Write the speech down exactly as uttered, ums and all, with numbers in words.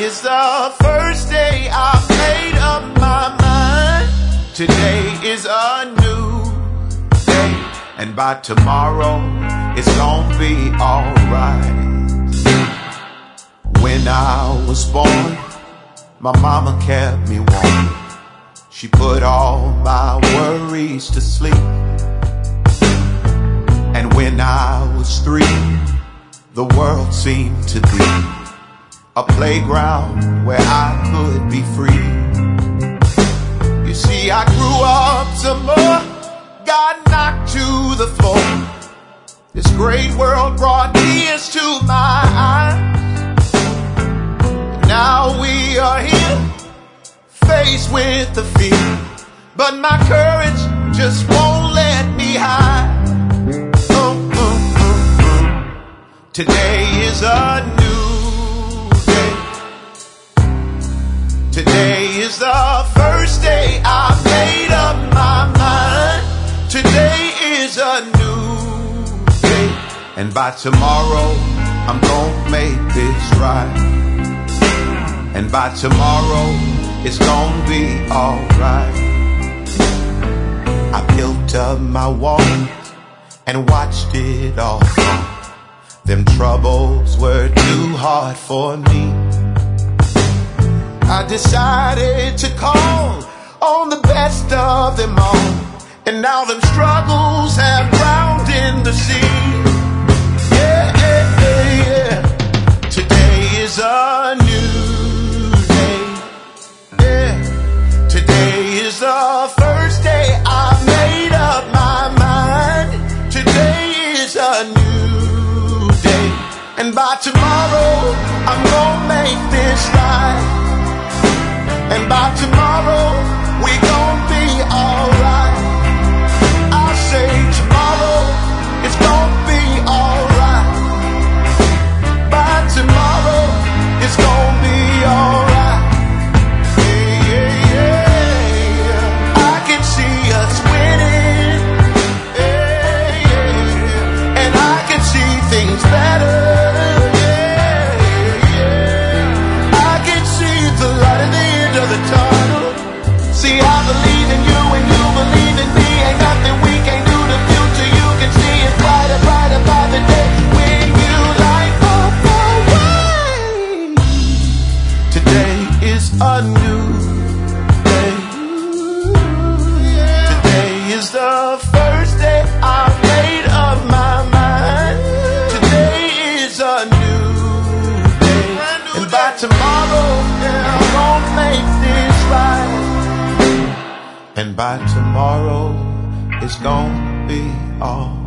is the first day I've made up my mind. Today is a new day, and by tomorrow it's gonna be alright. When I was born, my mama kept me warm. She put all my worries to sleep. And when I was three, the world seemed to be a playground where I could be free. You see, I grew up some more, got knocked to the floor. This great world brought tears to my eyes. Now we are here, faced with the fear, but my courage just won't let me hide. Oh, oh, oh, oh. Today is a new day. Today is the first day I've made up my mind. Today is a new day, and by tomorrow I'm gonna make this right. And by tomorrow it's gonna be alright. I built up my walls and watched it all fall. Them troubles were too hard for me. I decided to call on the best of them all, and now them struggles have drowned in the sea. Yeah, yeah, yeah, yeah. Today is a new day. Yeah. Today is the first day I made up my mind. Today is a new day, and by tomorrow I'm gonna make this right. And by tomorrow we gonna be alright. I say tomorrow it's gonna be alright. By tomorrow it's gonna be alright. Yeah, yeah, yeah. I can see us winning. Yeah, yeah. And I can see things better. The tunnel. See, I believe in you and you believe in me. Ain't nothing we can't do. The future you can see is brighter, brighter by the day when you light up the way. Today is a new day. Today is the first day I've made up my mind. Today is a new day, and by tomorrow I'm gonna make this right. And by tomorrow it's gonna be all